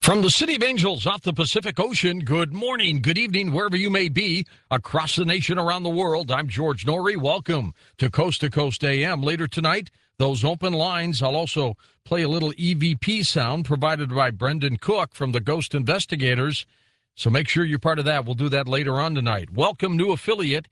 From the City of Angels off the Pacific Ocean, good morning, good evening, wherever you may be, across the nation, around the world. I'm George Norrie. Welcome to Coast AM. Later tonight, those open lines. I'll also play a little EVP sound provided by Brendan Cook from the Ghost Investigators. So make sure you're part of that. We'll do that later on tonight. Welcome, new affiliate,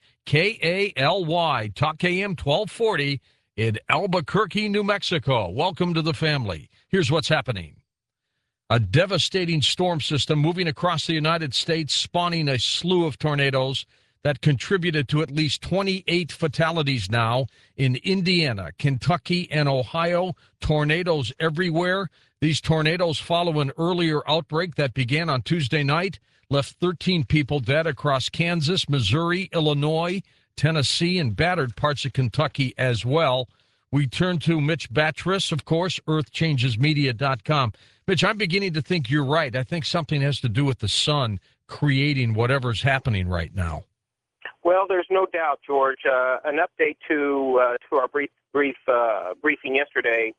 KALY, Talk AM 1240 in Albuquerque, New Mexico. Welcome to the family. Here's what's happening. A devastating storm system moving across the United States, spawning a slew of tornadoes that contributed to at least 28 fatalities now in Indiana, Kentucky, and Ohio. Tornadoes everywhere. These tornadoes follow an earlier outbreak that began on Tuesday night, left 13 people dead across Kansas, Missouri, Illinois, Tennessee, and battered parts of Kentucky as well. We turn to Mitch Batris, of course, earthchangesmedia.com. Mitch, I'm beginning to think you're right. I think something has to do with the sun creating whatever's happening right now. Well, there's no doubt, George. An update to our briefing yesterday.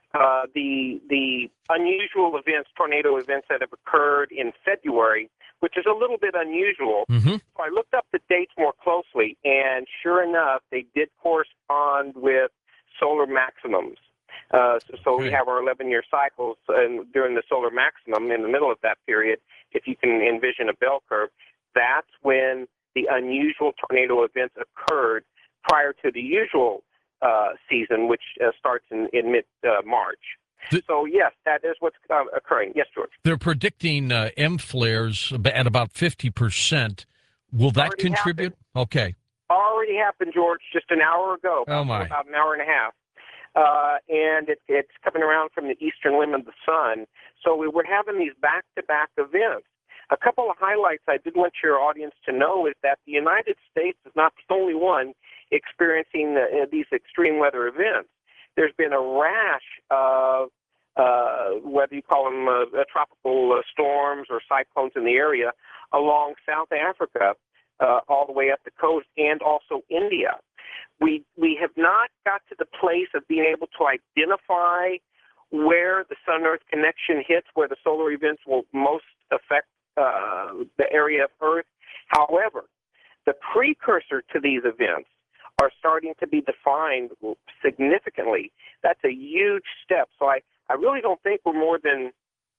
The unusual events, tornado events that have occurred in February, which is a little bit unusual. Mm-hmm. So I looked up the dates more closely, and sure enough, they did correspond with solar maximums. So we have our 11-year cycles, and during the solar maximum, in the middle of that period, if you can envision a bell curve, that's when the unusual tornado events occurred prior to the usual season, which starts in mid-March. So, yes, that is what's occurring. Yes, George. They're predicting M flares at about 50%. Will that Already contribute? Happened. Okay. Already happened, George, just an hour ago. About an hour and a half. And it's coming around from the eastern limb of the sun. So we're having these back-to-back events. A couple of highlights I did want your audience to know is that the United States is not the only one experiencing these extreme weather events. There's been a rash of, whether you call them tropical storms or cyclones in the area, along South Africa, all the way up the coast, and also India. We have not got to the place of being able to identify where the sun-earth connection hits, where the solar events will most affect the area of Earth. However, the precursor to these events are starting to be defined significantly. That's a huge step. So I really don't think we're more than,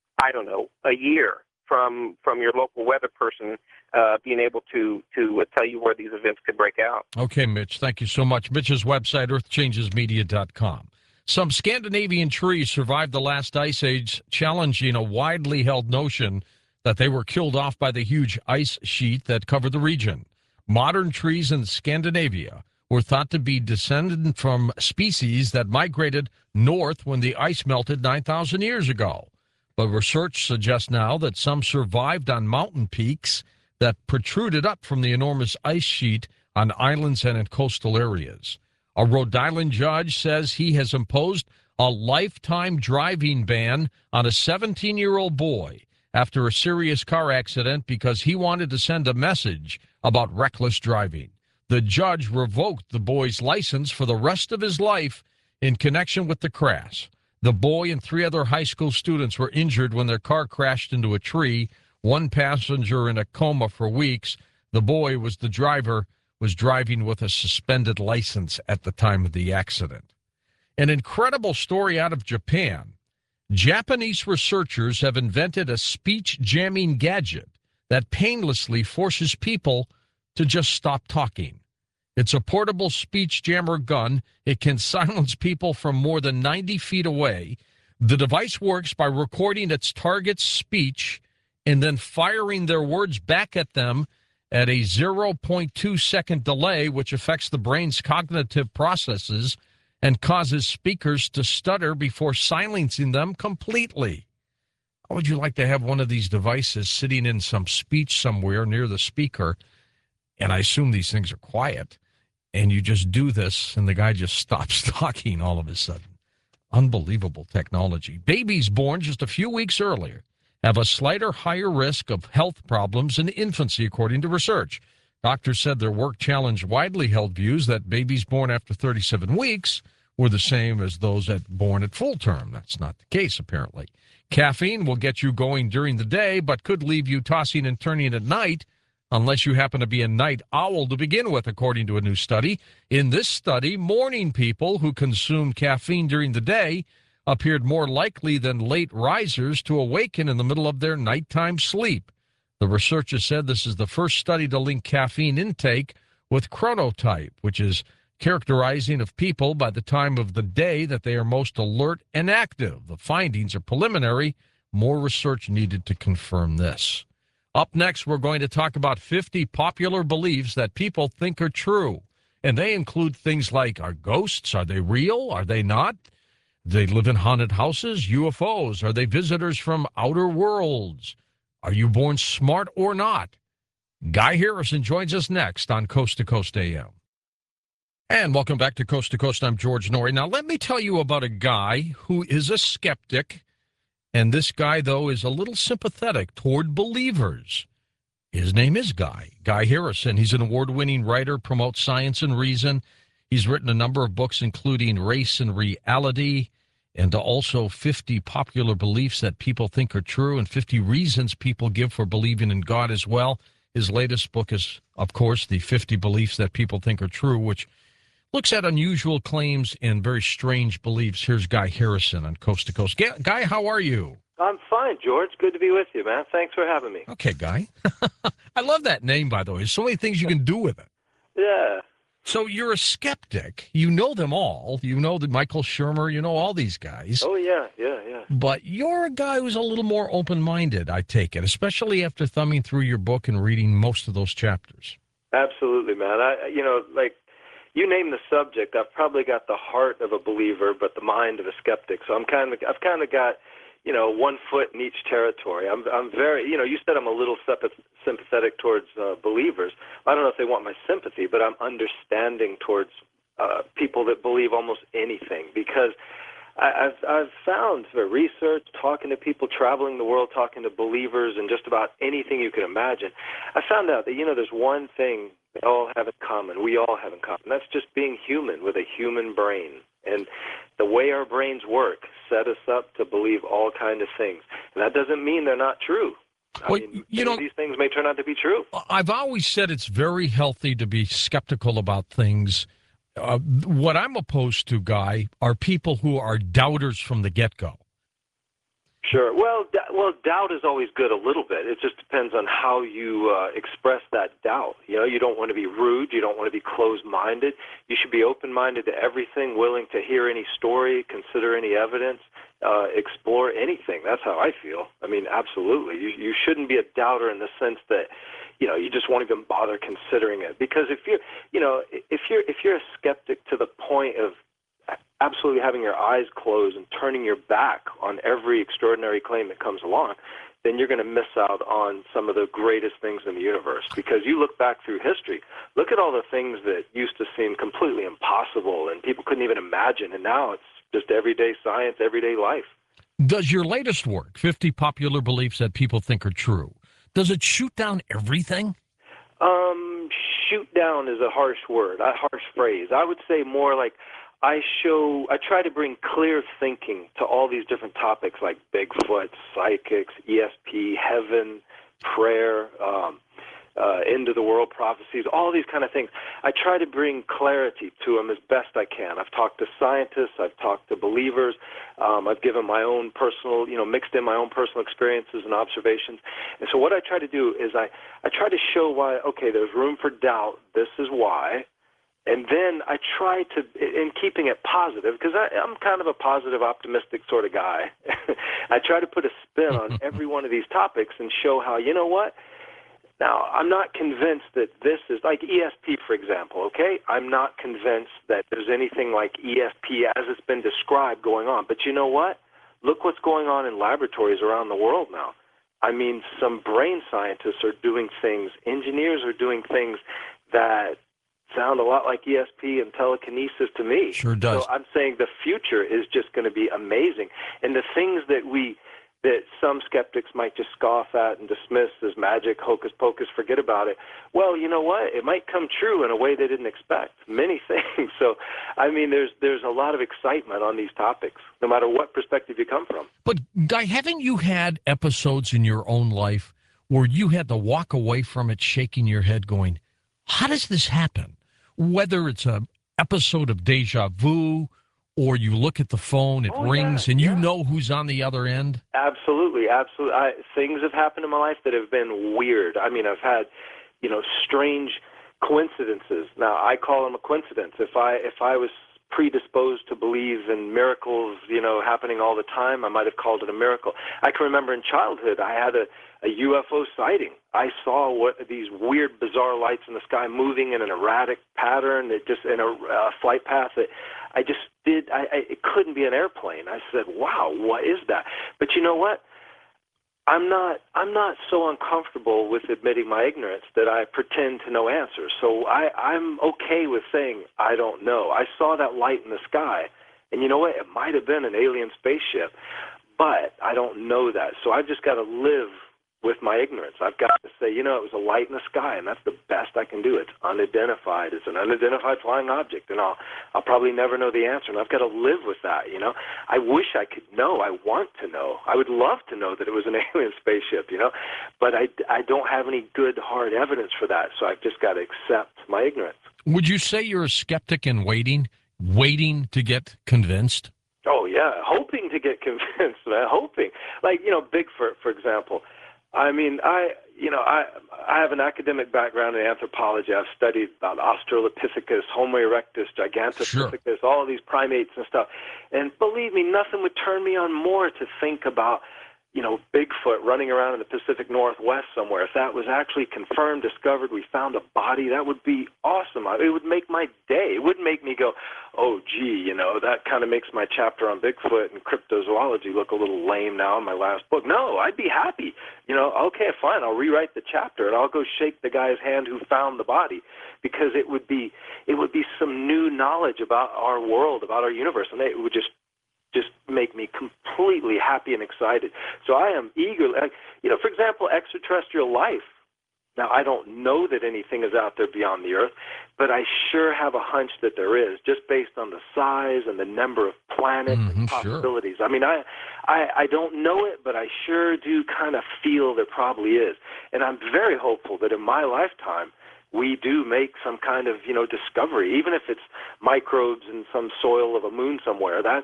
a year from your local weather person being able to tell you where these events could break out. Okay, Mitch, thank you so much. Mitch's website, earthchangesmedia.com. Some Scandinavian trees survived the last ice age, challenging a widely held notion that they were killed off by the huge ice sheet that covered the region. Modern trees in Scandinavia were thought to be descended from species that migrated north when the ice melted 9,000 years ago. But research suggests now that some survived on mountain peaks that protruded up from the enormous ice sheet on islands and in coastal areas. A Rhode Island judge says he has imposed a lifetime driving ban on a 17-year-old boy after a serious car accident because he wanted to send a message about reckless driving. The judge revoked the boy's license for the rest of his life in connection with the crash. The boy and 3 other high school students were injured when their car crashed into a tree. One passenger in a coma for weeks. The boy the driver was driving with a suspended license at the time of the accident. An incredible story out of Japan. Japanese researchers have invented a speech jamming gadget that painlessly forces people to just stop talking. It's a portable speech jammer gun. It can silence people from more than 90 feet away. The device works by recording its target's speech and then firing their words back at them at a 0.2-second delay, which affects the brain's cognitive processes and causes speakers to stutter before silencing them completely. How would you like to have one of these devices sitting in some speech somewhere near the speaker, and I assume these things are quiet, and you just do this, and the guy just stops talking all of a sudden? Unbelievable technology. Babies born just a few weeks earlier have a slighter, higher risk of health problems in infancy, according to research. Doctors said their work challenged widely held views that babies born after 37 weeks were the same as those born at full term. That's not the case, apparently. Caffeine will get you going during the day, but could leave you tossing and turning at night unless you happen to be a night owl to begin with, according to a new study. In this study, morning people who consumed caffeine during the day appeared more likely than late risers to awaken in the middle of their nighttime sleep. The researchers said this is the first study to link caffeine intake with chronotype, which is characterizing of people by the time of the day that they are most alert and active. The findings are preliminary. More research needed to confirm this. Up next, we're going to talk about 50 popular beliefs that people think are true. And they include things like, are ghosts? Are they real? Are they not? Do they live in haunted houses? UFOs? Are they visitors from outer worlds? Are you born smart or not? Guy Harrison joins us next on Coast to Coast AM. And welcome back to Coast to Coast. I'm George Noory. Now, let me tell you about a guy who is a skeptic. And this guy, though, is a little sympathetic toward believers. His name is Guy Harrison. He's an award-winning writer, promotes science and reason. He's written a number of books, including Race and Reality, and also 50 popular beliefs that people think are true, and 50 reasons people give for believing in God as well. His latest book is, of course, the 50 beliefs that people think are true, which looks at unusual claims and very strange beliefs. Here's Guy Harrison on Coast to Coast. Guy, how are you? I'm fine, George. Good to be with you, man. Thanks for having me. Okay, Guy. I love that name, by the way. There's so many things you can do with it. Yeah. So you're a skeptic. You know them all. You know that Michael Shermer. You know all these guys. Oh, yeah. But you're a guy who's a little more open-minded, I take it, especially after thumbing through your book and reading most of those chapters. Absolutely, man. You name the subject, I've probably got the heart of a believer, but the mind of a skeptic. So I've kind of got, one foot in each territory. I'm very, you said I'm a little sympathetic towards believers. I don't know if they want my sympathy, but I'm understanding towards people that believe almost anything, because I've found through research, talking to people, traveling the world, talking to believers, and just about anything you can imagine, I found out that, there's one thing they all have in common, we all have in common. That's just being human with a human brain. And the way our brains work set us up to believe all kinds of things. And that doesn't mean they're not true. These things may turn out to be true. I've always said it's very healthy to be skeptical about things. What I'm opposed to, Guy, are people who are doubters from the get-go. Sure. Well, doubt is always good a little bit. It just depends on how you express that doubt. You don't want to be rude. You don't want to be closed-minded. You should be open-minded to everything, willing to hear any story, consider any evidence, explore anything. That's how I feel. Absolutely. You shouldn't be a doubter in the sense that, you just won't even bother considering it. Because if you're a skeptic to the point of absolutely having your eyes closed and turning your back on every extraordinary claim that comes along, then you're going to miss out on some of the greatest things in the universe. Because you look back through history, look at all the things that used to seem completely impossible and people couldn't even imagine, and now it's just everyday science, everyday life. Does your latest work, 50 Popular Beliefs That People Think Are True, does it shoot down everything? Shoot down is a harsh word, a harsh phrase. I would say more like I try to bring clear thinking to all these different topics like Bigfoot, psychics, ESP, heaven, prayer, end of the world prophecies, all these kind of things. I try to bring clarity to them as best I can. I've talked to scientists, I've talked to believers, I've given my own personal, mixed in my own personal experiences and observations. And so what I try to do is I try to show why, okay, there's room for doubt, this is why. And then I try to, in keeping it positive, because I'm kind of a positive, optimistic sort of guy, I try to put a spin on every one of these topics and show how, you know what? Now, I'm not convinced that this is, like ESP, for example, okay? I'm not convinced that there's anything like ESP as it's been described going on. But you know what? Look what's going on in laboratories around the world now. Some brain scientists are doing things, engineers are doing things that sound a lot like ESP and telekinesis to me. Sure does. So I'm saying the future is just going to be amazing. And the things that we that some skeptics might just scoff at and dismiss as magic, hocus pocus, forget about it. Well, you know what? It might come true in a way they didn't expect. Many things. So, I mean, there's a lot of excitement on these topics, no matter what perspective you come from. But, Guy, haven't you had episodes in your own life where you had to walk away from it shaking your head going, how does this happen? Whether it's an episode of deja vu, or you look at the phone, it rings, and you know who's on the other end? Absolutely, absolutely. Things have happened in my life that have been weird. I mean, I've had, strange coincidences. Now, I call them a coincidence. If I was predisposed to believe in miracles, happening all the time, I might have called it a miracle. I can remember in childhood, I had a UFO sighting. I saw these weird, bizarre lights in the sky moving in an erratic pattern, in a flight path that I just did. It couldn't be an airplane. I said, "Wow, what is that?" But you know what? I'm not so uncomfortable with admitting my ignorance that I pretend to know answers. So I'm okay with saying I don't know. I saw that light in the sky, and you know what? It might have been an alien spaceship, but I don't know that. So I've just got to live with my ignorance. I've got to say, it was a light in the sky, and that's the best I can do. It's unidentified. It's an unidentified flying object, and I'll probably never know the answer, and I've got to live with that, I wish I could know. I want to know. I would love to know that it was an alien spaceship, but I don't have any good, hard evidence for that, so I've just got to accept my ignorance. Would you say you're a skeptic and waiting to get convinced? Oh, yeah, hoping to get convinced, man, hoping. Like, Bigfoot, for example. I mean, I have an academic background in anthropology. I've studied about Australopithecus, Homo erectus, Gigantopithecus, all of these primates and stuff. And believe me, nothing would turn me on more to think about, Bigfoot running around in the Pacific Northwest somewhere. If that was actually confirmed, discovered, we found a body, that would be awesome. It would make my day. It wouldn't make me go, oh, gee, that kind of makes my chapter on Bigfoot and cryptozoology look a little lame now in my last book. No, I'd be happy. Okay, fine, I'll rewrite the chapter and I'll go shake the guy's hand who found the body, because it would be some new knowledge about our world, about our universe, and it would just make me completely happy and excited. So I am eager, for example, extraterrestrial life. Now, I don't know that anything is out there beyond the Earth, but I sure have a hunch that there is, just based on the size and the number of planets and possibilities. Sure. I mean, I don't know it, but I sure do kind of feel there probably is. And I'm very hopeful that in my lifetime, we do make some kind of, discovery, even if it's microbes in some soil of a moon somewhere. That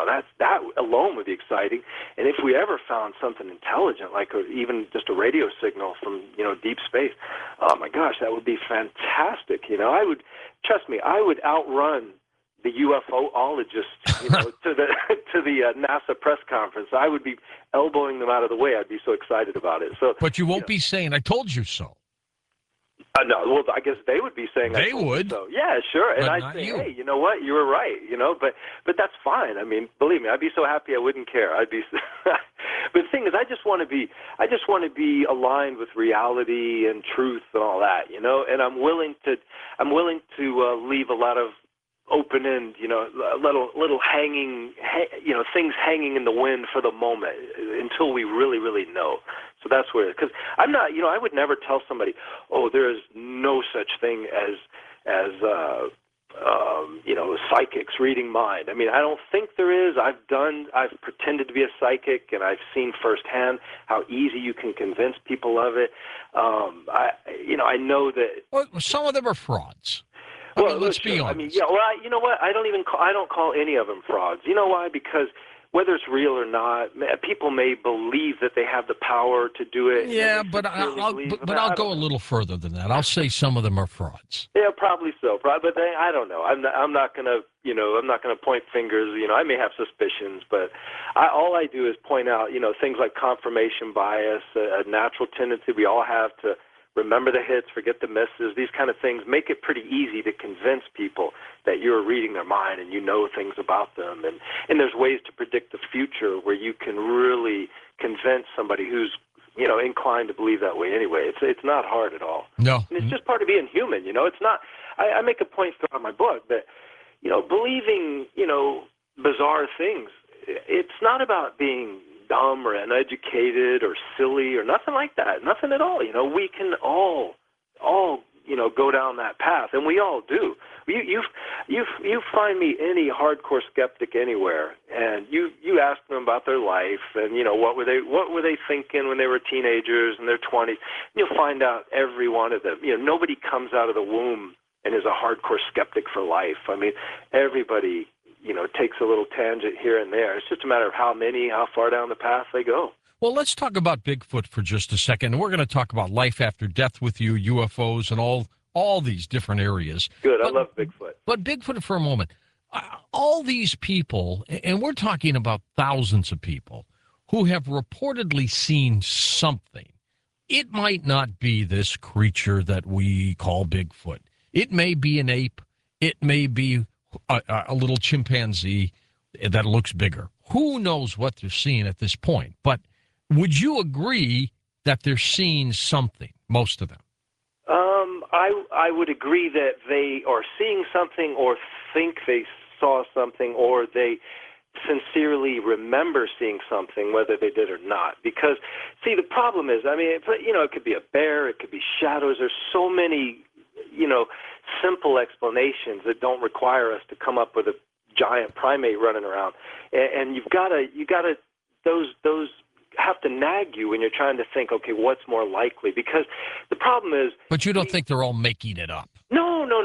alone would be exciting. And if we ever found something intelligent, like even just a radio signal from, deep space, oh my gosh, that would be fantastic. I would outrun the UFOologists, to the NASA press conference. I would be elbowing them out of the way. I'd be so excited about it. So, but you won't be saying, "I told you so." No, well, I guess they would be saying they would. So. Yeah, sure. And but I'd say, hey, you know what? You were right. But that's fine. I mean, believe me, I'd be so happy I wouldn't care. I'd be. But the thing is, I just want to be aligned with reality and truth and all that, And I'm willing to leave a lot of open end, little hanging, things hanging in the wind for the moment until we really, really know. So that's where, because I'm not, I would never tell somebody, oh, there is no such thing as psychics reading mind. I mean, I don't think there is. I've pretended to be a psychic, and I've seen firsthand how easy you can convince people of it. I know that. Well, some of them are frauds. Well, let's be honest. I mean, you know what? I don't call any of them frauds. You know why? Because whether it's real or not, people may believe that they have the power to do it. Yeah, but I'll go a little further than that. I'll say some of them are frauds. Yeah, probably so. But I don't know. I'm not going to point fingers. I may have suspicions, but all I do is point out, things like confirmation bias, a natural tendency we all have to remember the hits, forget the misses. These kind of things make it pretty easy to convince people that you're reading their mind and you know things about them. And there's ways to predict the future where you can really convince somebody who's inclined to believe that way anyway. It's not hard at all. No. And it's just part of being human. It's not. I make a point throughout my book that believing bizarre things. It's not about being dumb or uneducated or silly or nothing like that. Nothing at all. We can all go down that path, and we all do. You find me any hardcore skeptic anywhere, and you ask them about their life, and what were they thinking when they were teenagers in their 20s. You'll find out every one of them. Nobody comes out of the womb and is a hardcore skeptic for life. I mean, everybody takes a little tangent here and there. It's just a matter of how far down the path they go. Well, let's talk about Bigfoot for just a second. We're going to talk about life after death with you, UFOs, and all these different areas. Good. I love Bigfoot. But Bigfoot for a moment. All these people, and we're talking about thousands of people, who have reportedly seen something. It might not be this creature that we call Bigfoot. It may be an ape. It may be a little chimpanzee that looks bigger. Who knows what they're seeing at this point? But would you agree that they're seeing something, most of them? I would agree that they are seeing something or think they saw something or they sincerely remember seeing something, whether they did or not. Because, see, the problem is, it could be a bear, it could be shadows. There's so many, simple explanations that don't require us to come up with a giant primate running around. And you gotta, those have to nag you when you're trying to think, okay, what's more likely? Because the problem is... But you don't think they're all making it up? No.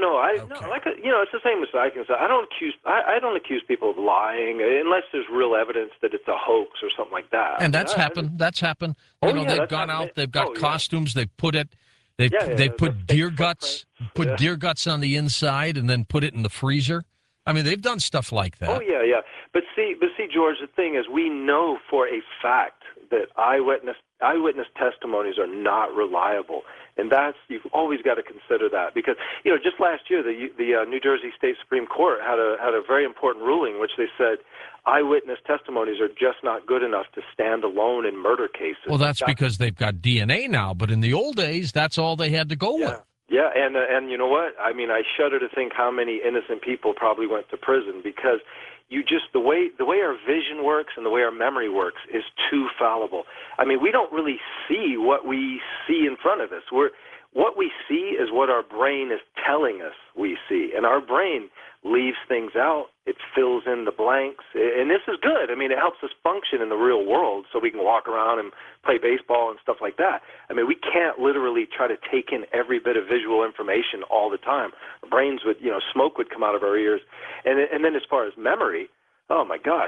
It's the same as I can say. I don't accuse people of lying unless there's real evidence that it's a hoax or something like that. And that's happened. That's happened. They've gone out. They've got costumes. They've put it. They've put deer guts. Put deer guts on the inside and then put it in the freezer. I mean, they've done stuff like that. Oh yeah. But see, George, the thing is, we know for a fact that eyewitness testimonies are not reliable, and you've always got to consider that because just last year the New Jersey State Supreme Court had a very important ruling, which they said eyewitness testimonies are just not good enough to stand alone in murder cases. Well, that's because they've got DNA now, but in the old days, that's all they had to go with. Yeah, and you know what? I mean, I shudder to think how many innocent people probably went to prison because the way our vision works and the way our memory works is too fallible. I mean, we don't really see what we see in front of us. What we see is what our brain is telling us we see, and our brain leaves things out. It fills in the blanks, and this is good. I mean, it helps us function in the real world so we can walk around and play baseball and stuff like that. I mean, we can't literally try to take in every bit of visual information all the time. Our brains would, smoke would come out of our ears. And then as far as memory, oh my gosh,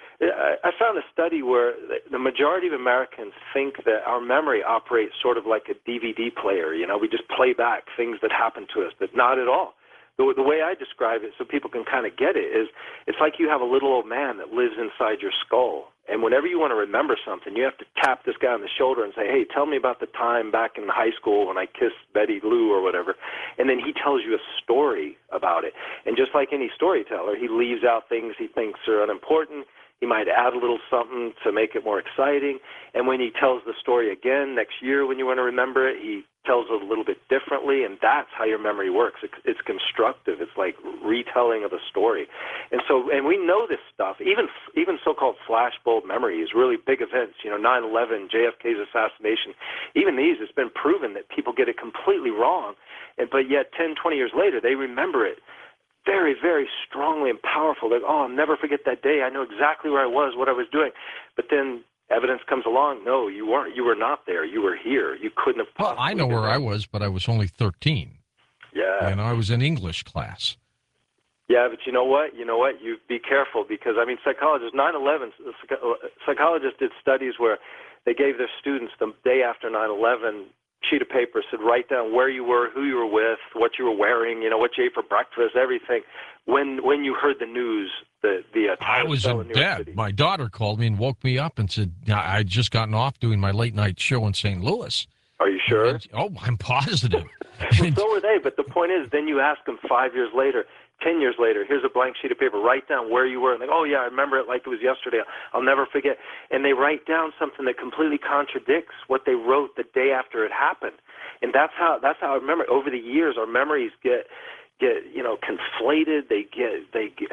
I found a study where the majority of Americans think that our memory operates sort of like a DVD player. We just play back things that happen to us, but not at all. The way I describe it so people can kind of get it is it's like you have a little old man that lives inside your skull. And whenever you want to remember something, you have to tap this guy on the shoulder and say, hey, tell me about the time back in high school when I kissed Betty Lou or whatever. And then he tells you a story about it. And just like any storyteller, he leaves out things he thinks are unimportant. He might add a little something to make it more exciting. And when he tells the story again next year when you want to remember it, he tells it a little bit differently, and that's how your memory works. It's constructive. It's like retelling of a story. And we know this stuff, even so-called flashbulb memories, really big events, 9/11, JFK's assassination, even these, it's been proven that people get it completely wrong, but yet 10, 20 years later, they remember it very, very strongly and powerful. Like, I'll never forget that day. I know exactly where I was, what I was doing. But then evidence comes along. No, you weren't. You were not there. You were here. You couldn't have possibly. Well, I know where I was, but I was only 13. Yeah. And I was in English class. Yeah, but you know what? You be careful because, psychologists, 9/11, psychologists did studies where they gave their students the day after 9/11 sheet of paper, said write down where you were, who you were with, what you were wearing, what you ate for breakfast, everything. When you heard the news, the I was in bed. My daughter called me and woke me up and said I'd just gotten off doing my late night show in St. Louis. Are you sure? I'm positive. Well, so were they, but the point is, then you ask them 5 years later, 10 years later, here's a blank sheet of paper, write down where you were. And they go, oh, yeah, I remember it like it was yesterday. I'll never forget. And they write down something that completely contradicts what they wrote the day after it happened. And that's how I remember. Over the years, our memories get get conflated. They get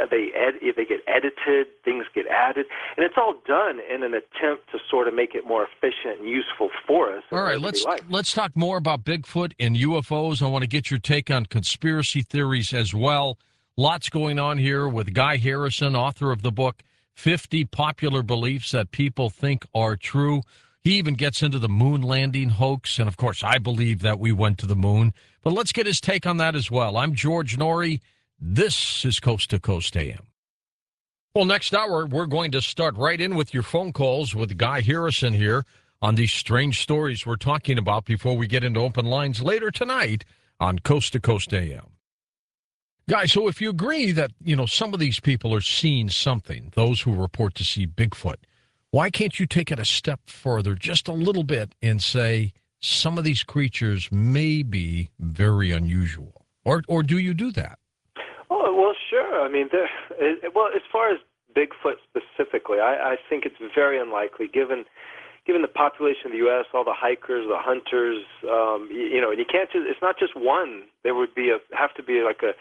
edited. Things get added, and it's all done in an attempt to sort of make it more efficient and useful for us. All right, let's talk more about Bigfoot and UFOs. I want to get your take on conspiracy theories as well. Lots going on here with Guy Harrison, author of the book 50 Popular Beliefs That People Think Are True. He even gets into the moon landing hoax, and of course, I believe that we went to the moon. But let's get his take on that as well. I'm George Noory. This is Coast to Coast AM. Well, next hour, we're going to start right in with your phone calls with Guy Harrison here on these strange stories we're talking about before we get into open lines later tonight on Coast to Coast AM. Guy, so if you agree that, some of these people are seeing something, those who report to see Bigfoot, why can't you take it a step further, just a little bit, and say some of these creatures may be very unusual? Or do you do that? Oh, well, sure. I mean, as far as Bigfoot specifically, I think it's very unlikely, given the population of the U.S., all the hikers, the hunters, and you can't just, it's not just one. There would have to be like a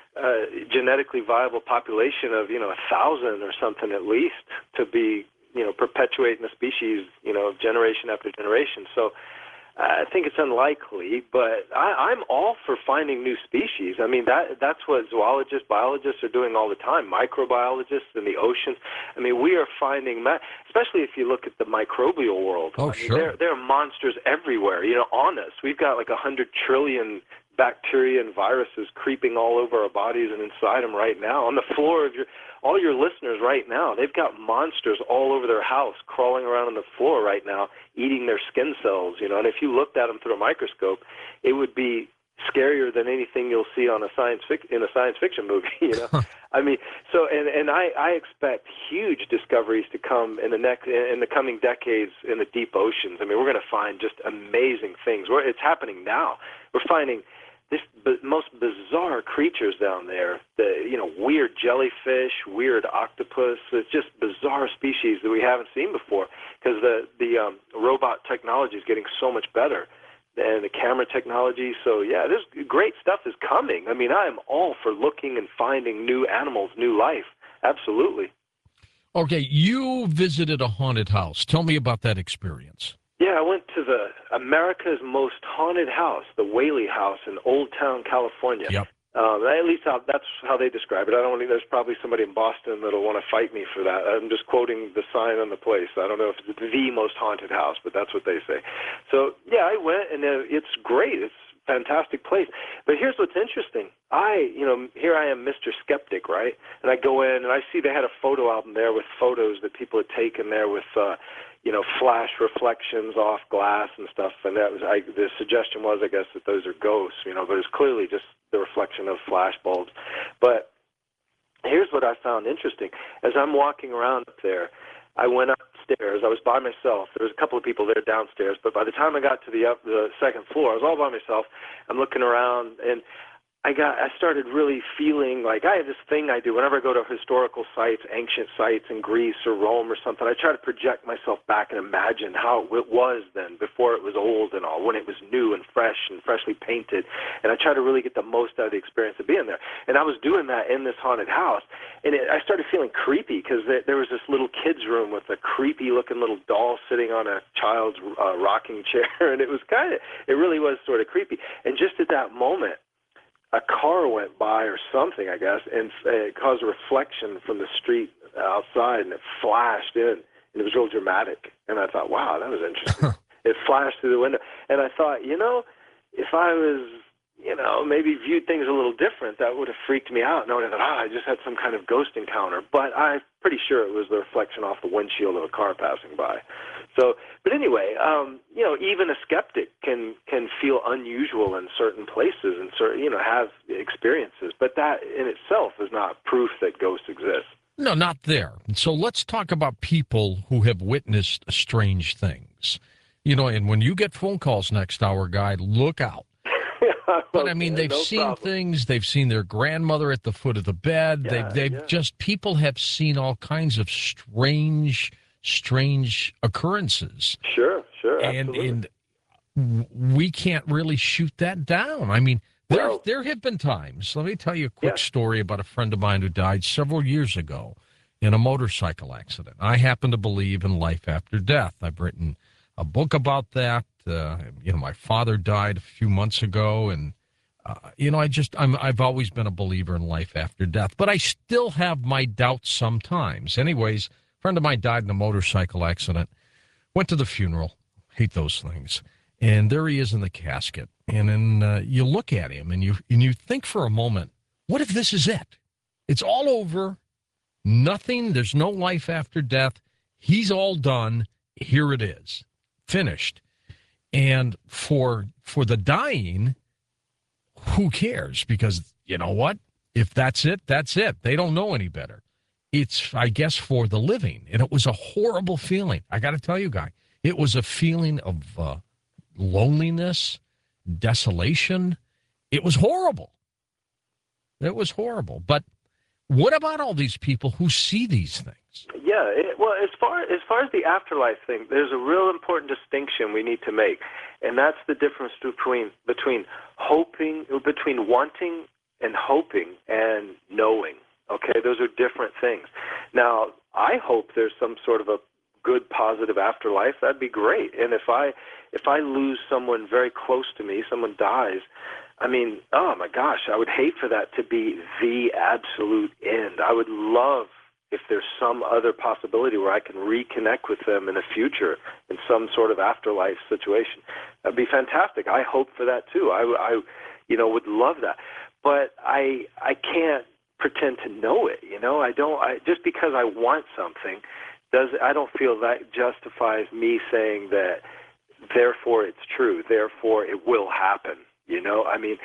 genetically viable population of, 1,000 or something at least to be, perpetuating the species, generation after generation. So I think it's unlikely, but I'm all for finding new species. I mean, that's what zoologists, biologists are doing all the time, microbiologists in the oceans. I mean, we are finding, especially if you look at the microbial world. Oh, sure. There are monsters everywhere, on us. We've got like 100 trillion bacteria and viruses creeping all over our bodies and inside them right now. On the floor of all your listeners right now, they've got monsters all over their house crawling around on the floor right now, eating their skin cells, and if you looked at them through a microscope, it would be scarier than anything you'll see on in a science fiction movie, I mean, so and I expect huge discoveries to come in the coming decades in the deep oceans. I mean, we're going to find just amazing things. It's happening now. We're finding this most bizarre creatures down there, weird jellyfish, weird octopus. It's just bizarre species that we haven't seen before because the robot technology is getting so much better and the camera technology. So, yeah, this great stuff is coming. I mean, I am all for looking and finding new animals, new life. Absolutely. Okay, you visited a haunted house. Tell me about that experience. Yeah, I went to the America's Most Haunted House, the Whaley House in Old Town, California. Yep. At least that's how they describe it. I don't think there's probably somebody in Boston that'll want to fight me for that. I'm just quoting the sign on the place. I don't know if it's the most haunted house, but that's what they say. So, yeah, I went, and it's great. It's a fantastic place. But here's what's interesting. Here I am, Mr. Skeptic, right? And I go in, and I see they had a photo album there with photos that people had taken there with flash reflections off glass and stuff, and the suggestion was, I guess, that those are ghosts, but it's clearly just the reflection of flash bulbs. But here's what I found interesting. As I'm walking around up there, I went upstairs. I was by myself. There was a couple of people there downstairs, but by the time I got to the second floor, I was all by myself. I'm looking around, and I started really feeling like I have this thing I do whenever I go to historical sites, ancient sites in Greece or Rome or something. I try to project myself back and imagine how it was then, before it was old and all, when it was new and fresh and freshly painted. And I try to really get the most out of the experience of being there. And I was doing that in this haunted house, and I started feeling creepy because there was this little kid's room with a creepy-looking little doll sitting on a child's rocking chair, and it really was sort of creepy. And just at that moment, a car went by or something, I guess, and it caused a reflection from the street outside, and it flashed in, and it was real dramatic. And I thought, wow, that was interesting. It flashed through the window. And I thought, if I was, maybe viewed things a little different, that would have freaked me out, knowing that, I just had some kind of ghost encounter. But I'm pretty sure it was the reflection off the windshield of a car passing by. So, but anyway, even a skeptic can feel unusual in certain places and have experiences. But that in itself is not proof that ghosts exist. No, not there. So let's talk about people who have witnessed strange things. And when you get phone calls next hour, Guy, look out. But I mean, they've seen things. They've seen their grandmother at the foot of the bed. People have seen all kinds of strange occurrences. Sure, absolutely. And we can't really shoot that down. I mean, There have been times. Let me tell you a quick story about a friend of mine who died several years ago in a motorcycle accident. I happen to believe in life after death. I've written a book about that. My father died a few months ago, and I've always been a believer in life after death, but I still have my doubts sometimes. Anyways, a friend of mine died in a motorcycle accident. Went to the funeral. Hate those things. And there he is in the casket. And then you look at him and you think for a moment, what if this is it? It's all over. Nothing. There's no life after death. He's all done. Here it is. Finished. And for the dying, who cares? Because you know what? If that's it, that's it. They don't know any better. It's, I guess, for the living. And it was a horrible feeling. I got to tell you, Guy, it was a feeling of loneliness, desolation. It was horrible. It was horrible. But what about all these people who see these things? Yeah, well, as far as the afterlife thing, there's a real important distinction we need to make, and that's the difference between wanting and hoping and knowing. Okay, those are different things. Now, I hope there's some sort of a good, positive afterlife. That'd be great. And if I lose someone very close to me, someone dies, I mean, oh my gosh, I would hate for that to be the absolute end. I would love if there's some other possibility where I can reconnect with them in the future in some sort of afterlife situation. That'd be fantastic. I hope for that too. I would love that. But I can't pretend to know it. Just because I want something, I don't feel that justifies me saying that therefore it's true, therefore it will happen. I mean,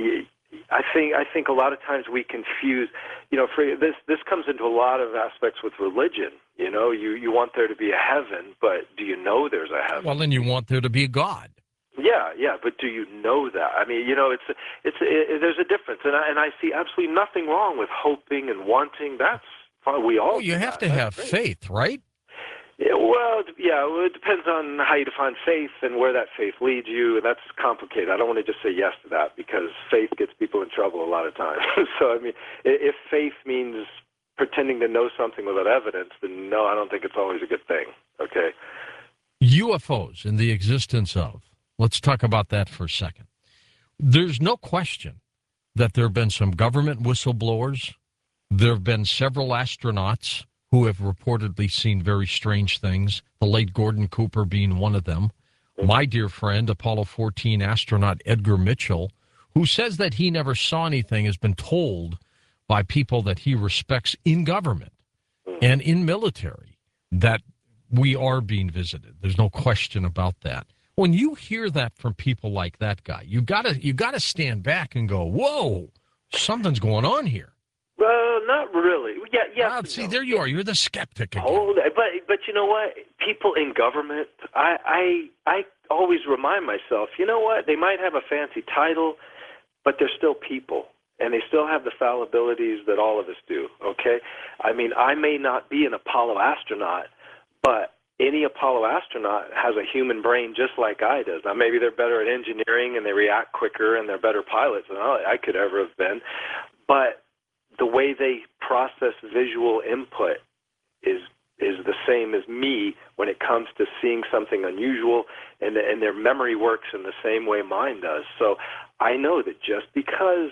I think a lot of times we confuse, for this comes into a lot of aspects with religion. You want there to be a heaven, but do you know there's a heaven? Well, then you want there to be a God. Yeah, but do you know that? I mean, there's a difference, and I see absolutely nothing wrong with hoping and wanting. That's fine. We all. Well, you have to have faith, right? Yeah, it depends on how you define faith and where that faith leads you, and that's complicated. I don't want to just say yes to that because faith gets people in trouble a lot of times. So, I mean, if faith means pretending to know something without evidence, then no, I don't think it's always a good thing, okay? UFOs and the existence of. Let's talk about that for a second. There's no question that there have been some government whistleblowers. There have been several astronauts who have reportedly seen very strange things, the late Gordon Cooper being one of them. My dear friend, Apollo 14 astronaut Edgar Mitchell, who says that he never saw anything, has been told by people that he respects in government and in military that we are being visited. There's no question about that. When you hear that from people like that guy, you gotta stand back and go, whoa, something's going on here. Well, not really. Yeah. See, there you are. You're the skeptic again. But you know what? People in government, I always remind myself, you know what? They might have a fancy title, but they're still people, and they still have the fallibilities that all of us do, okay? I mean, I may not be an Apollo astronaut, but any Apollo astronaut has a human brain just like I does. Now, maybe they're better at engineering and they react quicker and they're better pilots than I could ever have been, but the way they process visual input is the same as me when it comes to seeing something unusual, and their memory works in the same way mine does. So I know that just because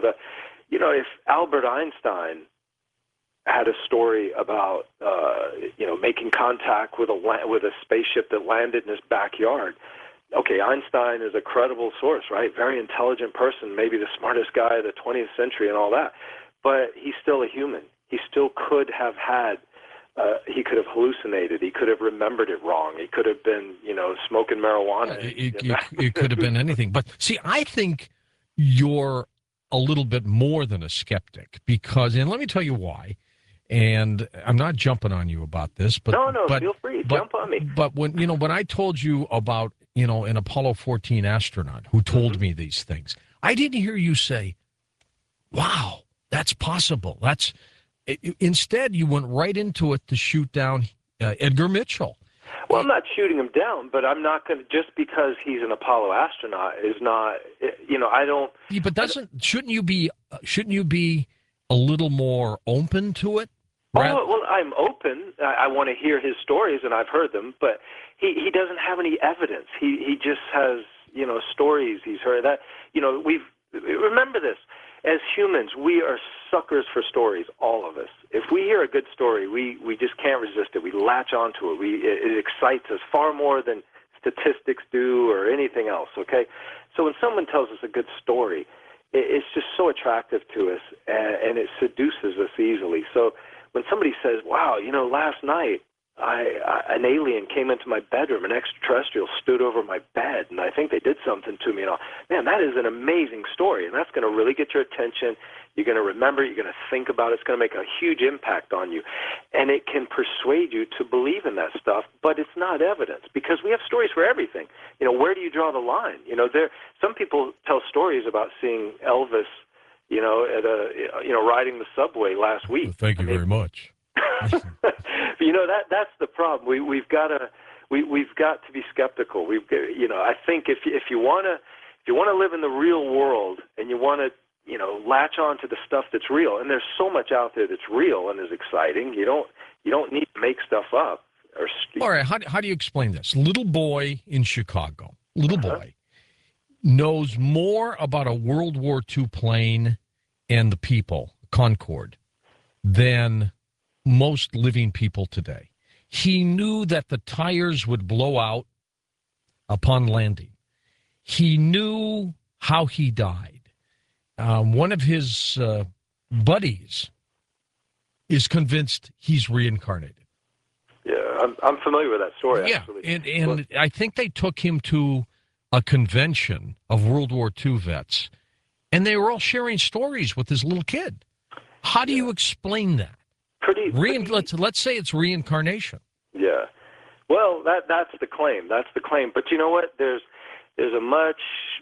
if Albert Einstein had a story about making contact with a spaceship that landed in his backyard. Okay, Einstein is a credible source, right? Very intelligent person, maybe the smartest guy of the 20th century and all that. But he's still a human. He still could have he could have hallucinated. He could have remembered it wrong. He could have been, smoking marijuana. It could have been anything. But see, I think you're a little bit more than a skeptic because, and let me tell you why, and I'm not jumping on you about this, but no, feel free, jump on me. But when I told you about, an Apollo 14 astronaut who told me these things, I didn't hear you say, wow, that's possible. Instead, you went right into it to shoot down Edgar Mitchell. Well, I'm not shooting him down, but I'm not going to, just because he's an Apollo astronaut is not, I don't. Yeah, but shouldn't you be a little more open to it? Oh, well, I'm open. I want to hear his stories, and I've heard them, but he doesn't have any evidence. He just has, stories he's heard. That, remember this. As humans, we are suckers for stories, all of us. If we hear a good story, we just can't resist it. We latch onto it. It excites us far more than statistics do or anything else, okay? So when someone tells us a good story, it's just so attractive to us, and it seduces us easily. So when somebody says, wow, last night an alien came into my bedroom, an extraterrestrial stood over my bed, and I think they did something to me. Man, that is an amazing story, and that's going to really get your attention. You're going to remember, you're going to think about it. It's going to make a huge impact on you, and it can persuade you to believe in that stuff, but it's not evidence, because we have stories for everything. Where do you draw the line? Some people tell stories about seeing Elvis, riding the subway last week. Well, thank you very much. That's the problem. We've got to be skeptical. I think if you want to live in the real world and you want to latch on to the stuff that's real, and there's so much out there that's real and is exciting. You don't need to make stuff up. All right, how do you explain this? Little boy in Chicago, boy knows more about a World War II plane and the people, Concorde, than most living people today. He knew that the tires would blow out upon landing. He knew how he died. One of his buddies is convinced he's reincarnated. Yeah, I'm familiar with that story, yeah, actually. And I think they took him to a convention of World War II vets, and they were all sharing stories with this little kid. How do you explain that? Let's say it's reincarnation. Yeah. Well, that's the claim. That's the claim. But you know what? There's a much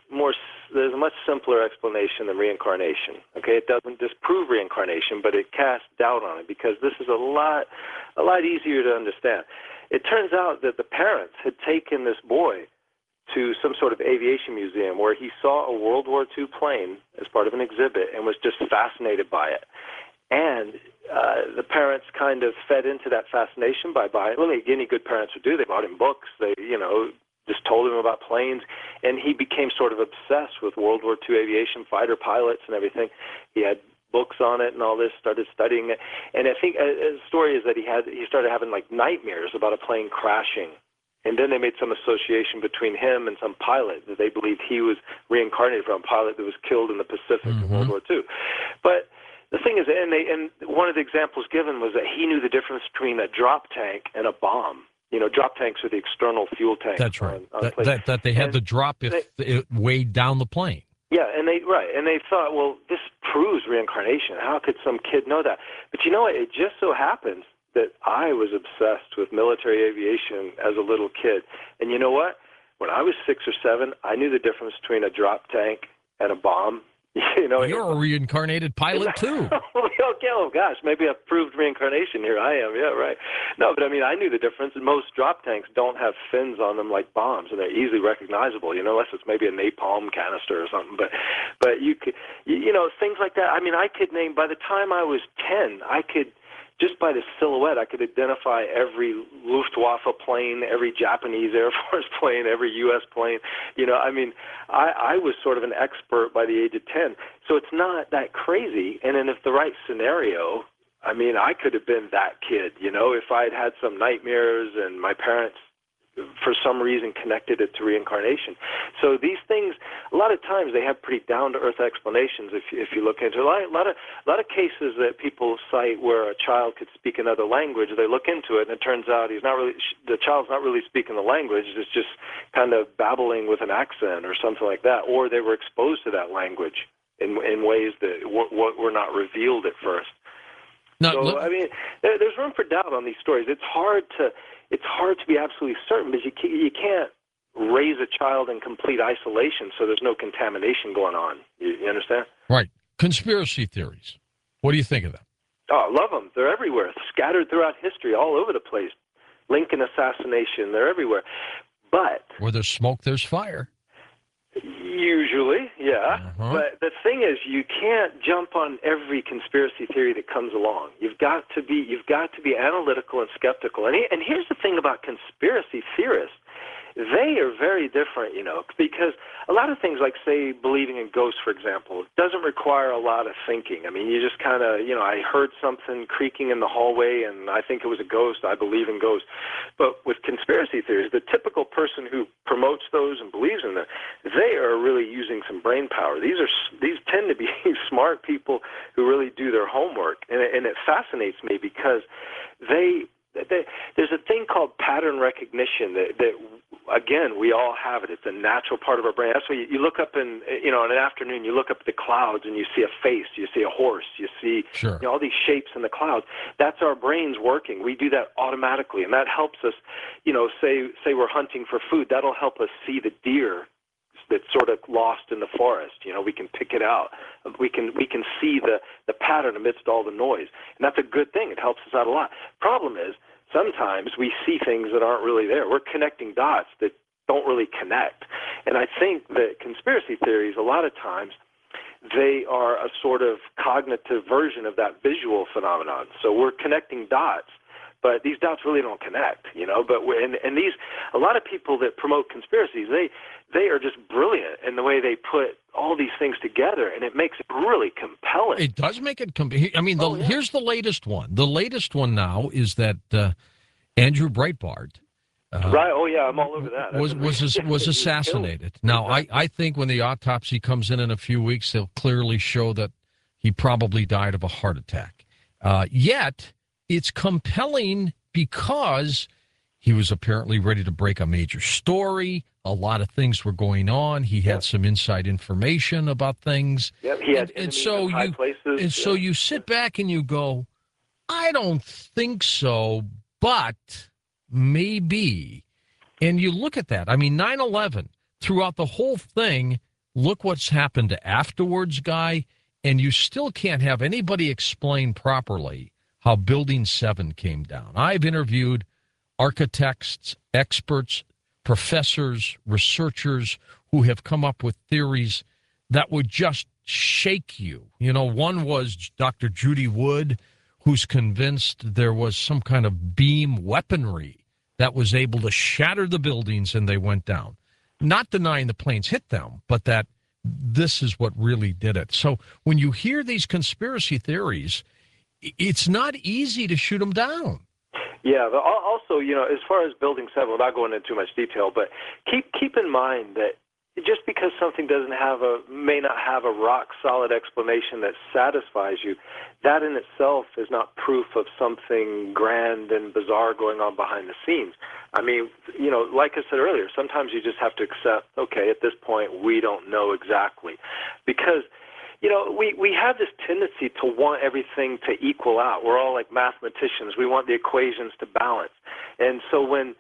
simpler explanation than reincarnation. Okay, it doesn't disprove reincarnation, but it casts doubt on it, because this is a lot easier to understand. It turns out that the parents had taken this boy to some sort of aviation museum where he saw a World War II plane as part of an exhibit and was just fascinated by it. And the parents kind of fed into that fascination by buying, any good parents would do. They bought him books. They, just told him about planes. And he became sort of obsessed with World War II aviation, fighter pilots and everything. He had books on it and all this, started studying it. And I think the story is that he started having like nightmares about a plane crashing. And then they made some association between him and some pilot that they believed he was reincarnated from, a pilot that was killed in the Pacific in World War II. But the thing is, and one of the examples given was that he knew the difference between a drop tank and a bomb. Drop tanks are the external fuel tanks. That's right. That they had to drop if it weighed down the plane. Yeah, and they thought, well, this proves reincarnation. How could some kid know that? But you know what? It just so happens that I was obsessed with military aviation as a little kid. And you know what? When I was 6 or 7, I knew the difference between a drop tank and a bomb. You're a reincarnated pilot, too. Oh, gosh, maybe I've proved reincarnation here. I am, yeah, right. No, but I knew the difference. Most drop tanks don't have fins on them like bombs, and they're easily recognizable, unless it's maybe a napalm canister or something. But you could, things like that. I could name, by the time I was 10, just by the silhouette, I could identify every Luftwaffe plane, every Japanese Air Force plane, every U.S. plane. I was sort of an expert by the age of 10. So it's not that crazy. And then if the right scenario, I could have been that kid, if I had some nightmares and my parents, for some reason, connected it to reincarnation. So these things, a lot of times, they have pretty down-to-earth explanations. If you look into a lot of cases that people cite where a child could speak another language, they look into it, and it turns out the child's not really speaking the language. It's just kind of babbling with an accent or something like that, or they were exposed to that language in ways that were not revealed at first. So there's room for doubt on these stories. It's hard to be absolutely certain, because you can't raise a child in complete isolation so there's no contamination going on. You understand? Right. Conspiracy theories. What do you think of them? Oh, I love them. They're everywhere, scattered throughout history, all over the place. Lincoln assassination, they're everywhere. But where there's smoke, there's fire. Usually, yeah. But the thing is, you can't jump on every conspiracy theory that comes along. You've got to be analytical and skeptical. And here's the thing about conspiracy theorists. They are very different, because a lot of things like, say, believing in ghosts, for example, doesn't require a lot of thinking. I mean, you just kind of, I heard something creaking in the hallway and I think it was a ghost. I believe in ghosts. But with conspiracy theories, the typical person who promotes those and believes in them, they are really using some brain power. These tend to be smart people who really do their homework. And it fascinates me because there's a thing called pattern recognition that again, we all have it. It's a natural part of our brain. That's why you look up in an afternoon, you look up at the clouds and you see a face, you see a horse, you see all these shapes in the clouds. That's our brains working. We do that automatically, and that helps us, say we're hunting for food. That'll help us see the deer that's sort of lost in the forest. We can pick it out. We can see the pattern amidst all the noise, and that's a good thing. It helps us out a lot. Problem is, sometimes we see things that aren't really there. We're connecting dots that don't really connect. And I think that conspiracy theories, a lot of times, they are a sort of cognitive version of that visual phenomenon. So we're connecting dots, but these dots really don't connect, But a lot of people that promote conspiracies, they are just brilliant in the way they put all these things together, and it makes it really compelling. It does make it here's the latest one. The latest one now is that Andrew Breitbart, right? Oh yeah, I'm all over that. Was assassinated. Now, I think when the autopsy comes in a few weeks, they'll clearly show that he probably died of a heart attack. Yet it's compelling because he was apparently ready to break a major story. A lot of things were going on. He had some inside information about things. Yep, he had so you sit back and you go, I don't think so, but maybe. And you look at that. I mean, 9/11, throughout the whole thing, look what's happened afterwards, Guy, and you still can't have anybody explain properly how Building 7 came down. I've interviewed architects, experts, professors, researchers who have come up with theories that would just shake you. One was Dr. Judy Wood, who's convinced there was some kind of beam weaponry that was able to shatter the buildings and they went down. Not denying the planes hit them, but that this is what really did it. So when you hear these conspiracy theories, it's not easy to shoot them down. Yeah, but also, as far as Building 7, without going into too much detail, but keep in mind that just because something may not have a rock-solid explanation that satisfies you, that in itself is not proof of something grand and bizarre going on behind the scenes. I mean, like I said earlier, sometimes you just have to accept, okay, at this point, we don't know exactly. Because we have this tendency to want everything to equal out. We're all like mathematicians. We want the equations to balance. And so when,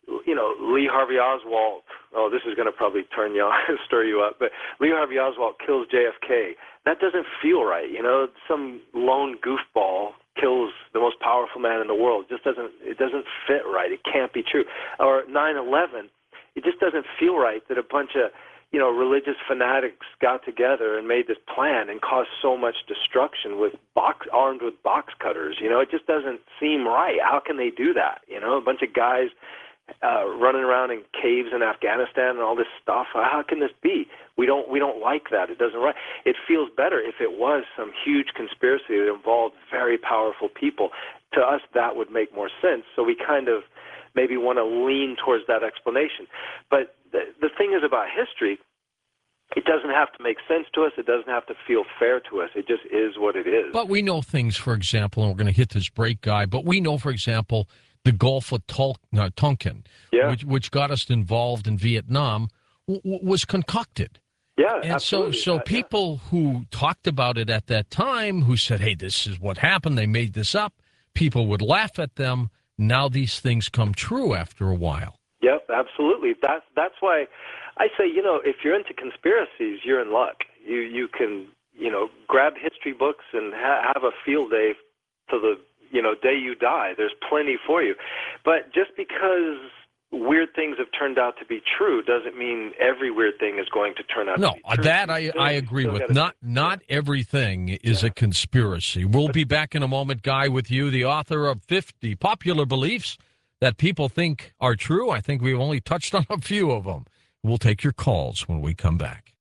Lee Harvey Oswald, this is going to probably stir you up, but Lee Harvey Oswald kills JFK. That doesn't feel right. Some lone goofball kills the most powerful man in the world. It doesn't fit right. It can't be true. Or 9/11, it just doesn't feel right that a bunch of religious fanatics got together and made this plan and caused so much destruction armed with box cutters. It just doesn't seem right. How can they do that? A bunch of guys running around in caves in Afghanistan and all this stuff. How can this be? We don't like that. It doesn't right. It feels better if it was some huge conspiracy that involved very powerful people. To us, that would make more sense. So we kind of maybe want to lean towards that explanation. But the thing is about history, it doesn't have to make sense to us. It doesn't have to feel fair to us. It just is what it is. But we know things, for example, and we're going to hit this break, Guy, but we know, for example, the Gulf of Tonkin, which got us involved in Vietnam, was concocted. Yeah, and absolutely. so people who talked about it at that time, who said, hey, this is what happened, they made this up, people would laugh at them. Now these things come true after a while. Yep, absolutely. That's why I say, if you're into conspiracies, you're in luck. You can, grab history books and have a field day to the, day you die. There's plenty for you. But just because weird things have turned out to be true doesn't mean every weird thing is going to turn out to be true. That I agree with. Not everything is a conspiracy. We'll be back in a moment, Guy, with you, the author of 50 Popular Beliefs that People Think Are True. I think we've only touched on a few of them. We'll take your calls when we come back.